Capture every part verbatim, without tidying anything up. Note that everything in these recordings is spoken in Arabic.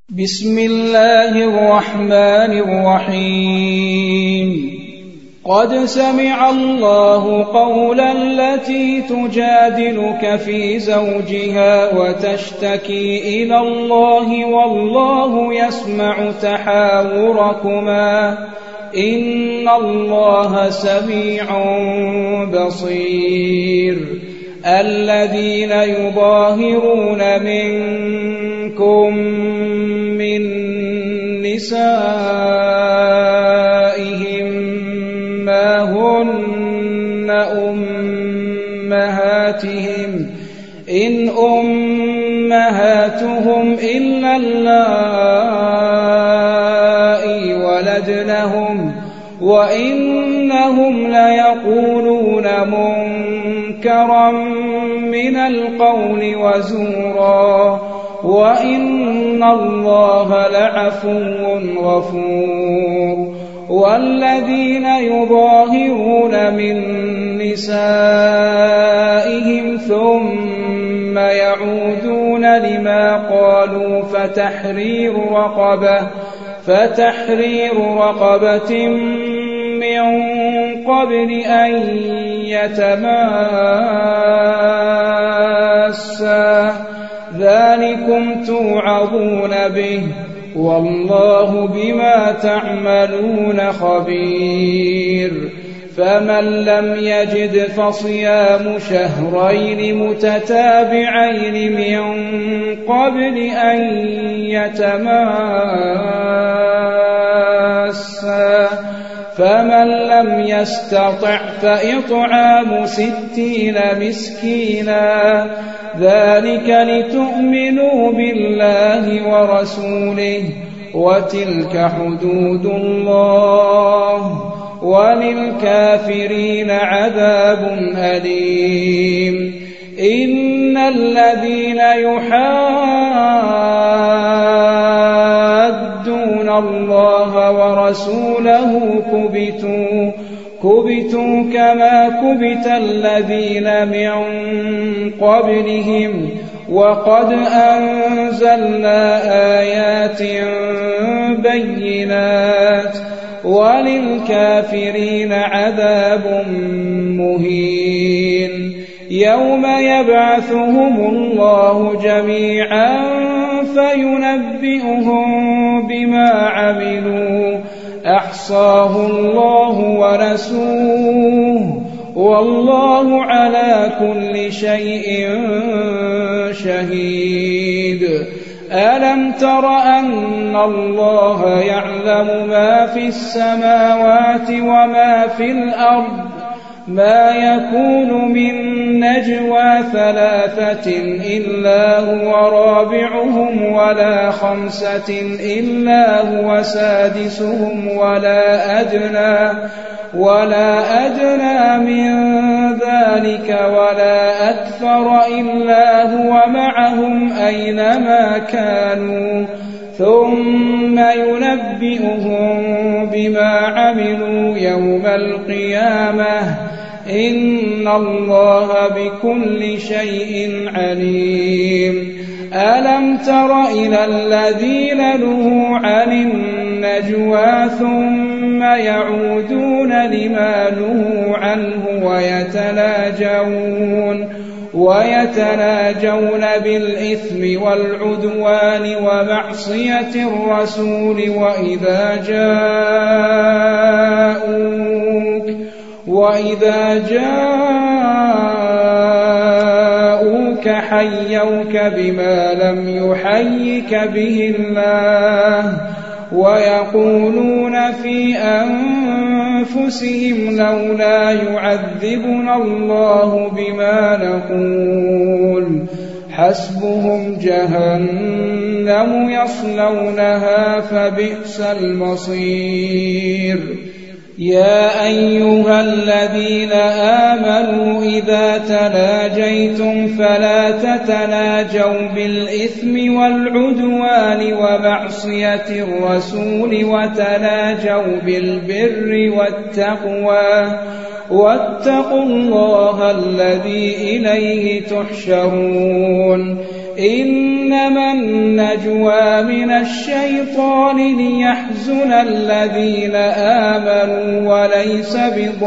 بسم الله الرحمن الرحيم قد سمع الله قولا التي تجادلك في زوجها وتشتكي إلى الله والله يسمع تحاوركما إن الله سميع بصير الذين يظاهرون منكم من نسائهم ما هن أمهاتهم إن أمهاتهم إلا اللائي ولدنهم وإنهم ليقولون منكرا من القول وزورا وإن الله لعفو غفور والذين يظاهرون من نسائهم ثم يعودون لما قالوا فتحرير رقبة فتحرير رقبة من قبل أن يتماسا ذلكم توعظون به والله بما تعملون خبير فمن لم يجد فصيام شهرين متتابعين من قبل أن يتماسا فمن لم يستطع فإطعام ستين مسكينا ذلك لتؤمنوا بالله ورسوله وتلك حدود الله وللكافرين عذاب أليم إن الذين يحادون الله ورسوله كبتوا كبتوا كما كبت الذين من قبلهم وقد أنزلنا آيات بينات وللكافرين عذاب مهين يوم يبعثهم الله جميعا فينبئهم بما عملوا أحصاه الله ورسوله والله على كل شيء شهيد ألم تر أن الله يعلم ما في السماوات وما في الأرض ما يكون من نجوى ثلاثة إلا هو رابعهم ولا خمسة إلا هو سادسهم ولا أدنى ولا أدنى من ذلك ولا أكثر إلا هو معهم أينما كانوا ثم ينبئهم بما عملوا يوم القيامة إن الله بكل شيء عليم ألم تر إلى الذين نهوا عن النجوى ثم يعودون لما نهوا عنه ويتناجون ويتناجون بالإثم والعدوان ومعصية الرسول وإذا جاءوك وإذا جاءوك حيوك بما لم يحيك به الله ويقولون في أنفسهم لولا يعذبنا الله بما نقول حسبهم جهنم يصلونها فبئس المصير يا أيها الذين آمنوا إذا تناجيتم فلا تتناجوا بالإثم والعدوان ومعصية الرسول وتناجوا بالبر والتقوى واتقوا الله الذي إليه تحشرون إنما النجوى من الشيطان ليحزن الذين آمنوا وليس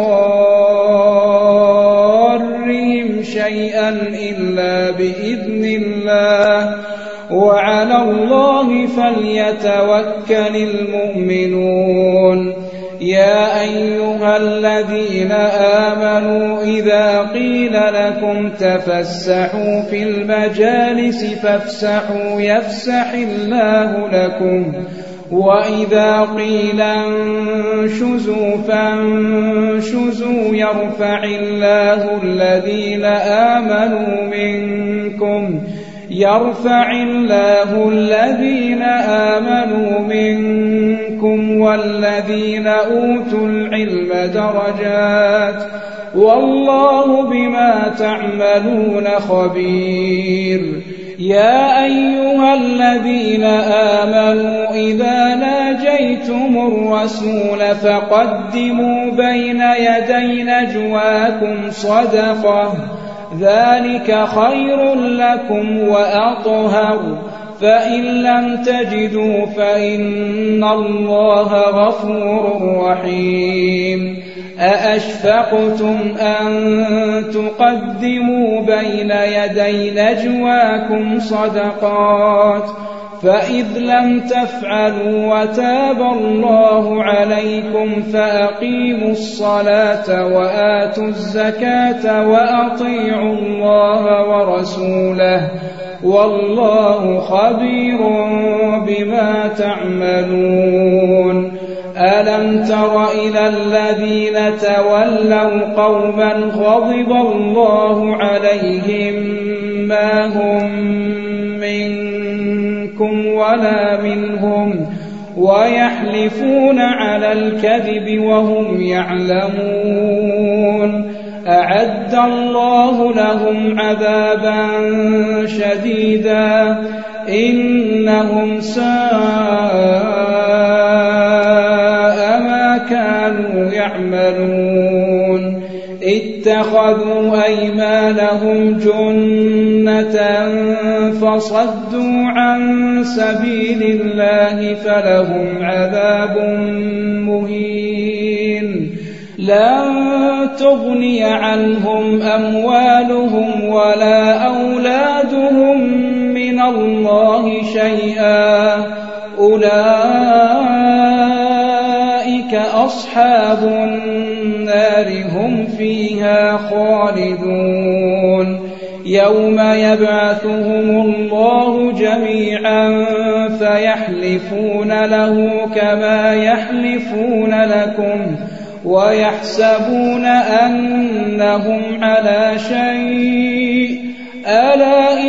بضارهم شيئا إلا بإذن الله وعلى الله فليتوكل المؤمنون. يا أيها الذين آمنوا إذا قيل لكم تفسحوا في المجالس فافسحوا يفسح الله لكم وإذا قيل انشزوا فانشزوا يرفع الله الذين آمنوا منكم يرفع الله الذين آمنوا منكم والذين أوتوا العلم درجات والله بما تعملون خبير. يا أيها الذين آمنوا إذا ناجيتم الرسول فقدموا بين يدي نجواكم صدقة ذلك خير لكم وأطهر فإن لم تجدوا فإن الله غفور رحيم. أأشفقتم أن تقدموا بين يدي نجواكم صدقات فإذ لم تفعلوا وتاب الله عليكم فأقيموا الصلاة وآتوا الزكاة وأطيعوا الله ورسوله والله خبير بما تعملون. ألم تر إلى الذين تولوا قوما غضب الله عليهم ما هم منكم ولا منهم ويحلفون على الكذب وهم يعلمون أعد الله لهم عذابا شديدا إنهم ساء ما كانوا يعملون. اتخذوا أيمانهم جنة فصدوا عن سبيل الله فلهم عذاب مهين. لن تغني عنهم أموالهم ولا أولادهم من الله شيئا أولئك أصحاب النار هم فيها خالدون. يوم يبعثهم الله جميعا فيحلفون له كما يحلفون لكم ويحسبون أنهم على شيء ألا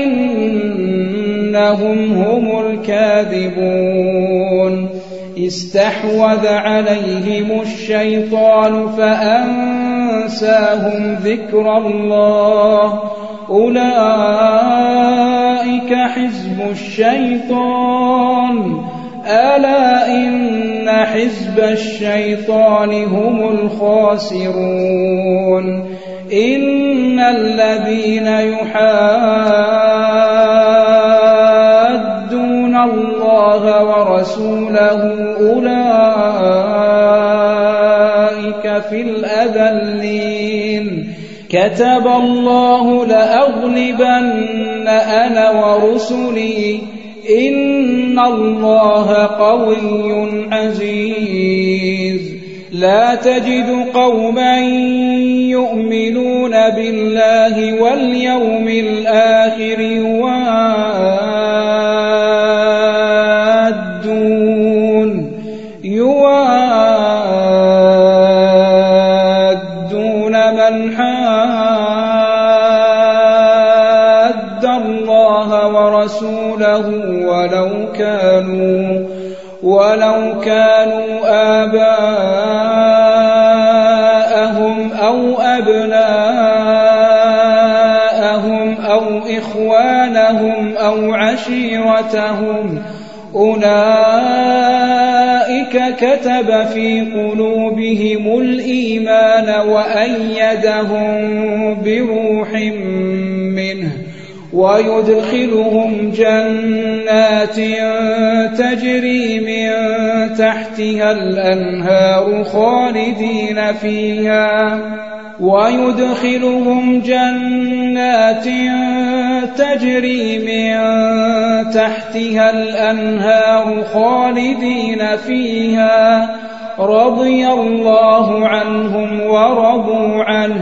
إنهم هم الكاذبون. استحوذ عليهم الشيطان فأنساهم ذكر الله أولئك حزب الشيطان ألا إن حزب الشيطان هم الخاسرون. إن الذين يحادون الله ورسوله أولئك في الأذلين. كتب الله لأغلبن أنا ورسلي إن الله قوي عزيز. لا تجد قوما يؤمنون بالله واليوم الآخر يوادون يوادون من حاد الله ورسوله ولو كانوا ولو كانوا آباءهم أو أبناءهم أو إخوانهم أو عشيرتهم أولئك كتب في قلوبهم الإيمان وأيدهم بروح منه ويدخلهم جنات تجري من تحتها الأنهار خالدين فيها ويدخلهم جنات تجري من تحتها الأنهار خالدين فيها رضي الله عنهم ورضوا عنه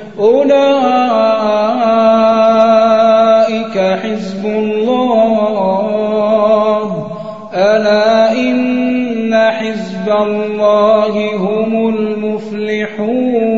أولئك حزب الله ألا إن حزب الله هم المفلحون